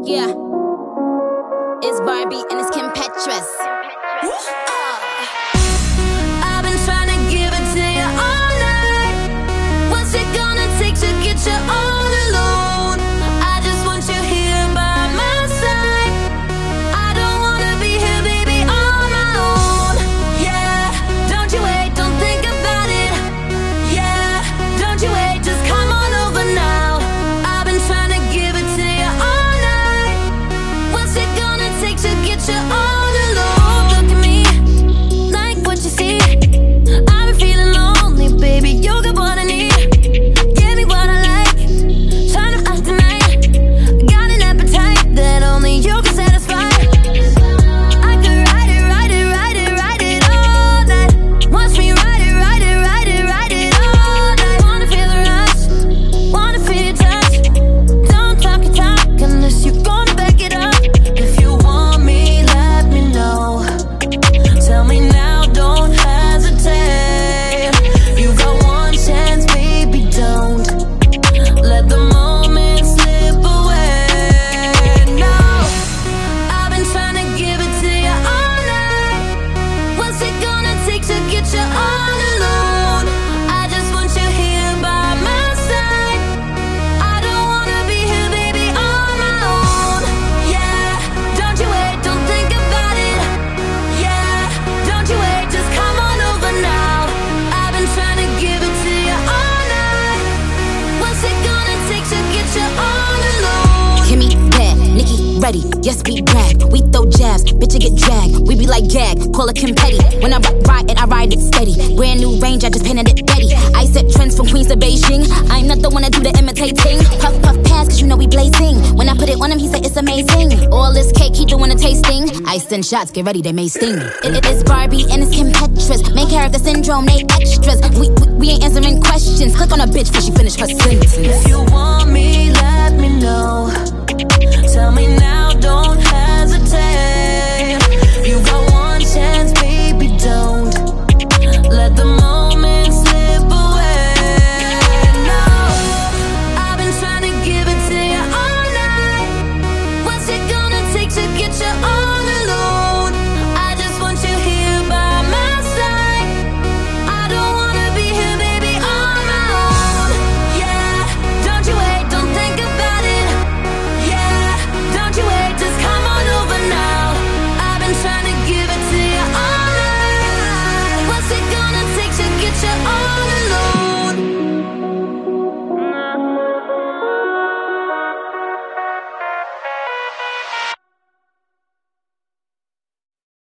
Yeah, it's Barbie and it's Kim Petras. I've been trying to give it to you all night. What's it gonna take to get you all alone? I just want you here by my side. I don't wanna be here, baby, on my own. Yeah, don't you wait, don't think about it. Yeah, don't you wait, just come on over now. I've been trying to give it to you all night. What's it gonna take to get you all alone? Look at me, like what you see. I've been feeling lonely, baby, you got what I need. Give me what I like, turn up out tonight. Got an appetite that only you can satisfy. I could ride it, ride it, ride it, ride it all night. Watch me ride it, ride it, ride it, ride it all night. Wanna feel the rush, wanna feel your touch. Don't talk your talk unless you're gonna back it up. If you want me, let me know. Tell me now, don't hesitate. You got one chance, baby, don't let the moment slip away. No, I've been trying to give it to you all night. What's it gonna take to get you all alone? I just want you here by my side. I don't wanna be here, baby, on my own. Yeah, don't you wait, don't think about it. Yeah, don't you wait, just come on over now. I've been trying to give it to you all night. What's it gonna take to get you all alone? Kimmy bad, Nikki ready, yes we brag. We throw jabs, bitch I get dragged. We be like gag, call it Kim Petty. When I ride it, I ride it steady. Brand new range, I just painted it Betty. I set trends from Queens to Beijing. I'm not the one to do the imitating. Puff puff pass, cause you know we blazing. When I put it on him, he said it's amazing. All this cake, he doing a tasting. I send shots, get ready, they may sting. It is Barbie and it's Kim Petras. Main character syndrome, they extras. We ain't answering questions. Click on a bitch before she finish her sentence. If you want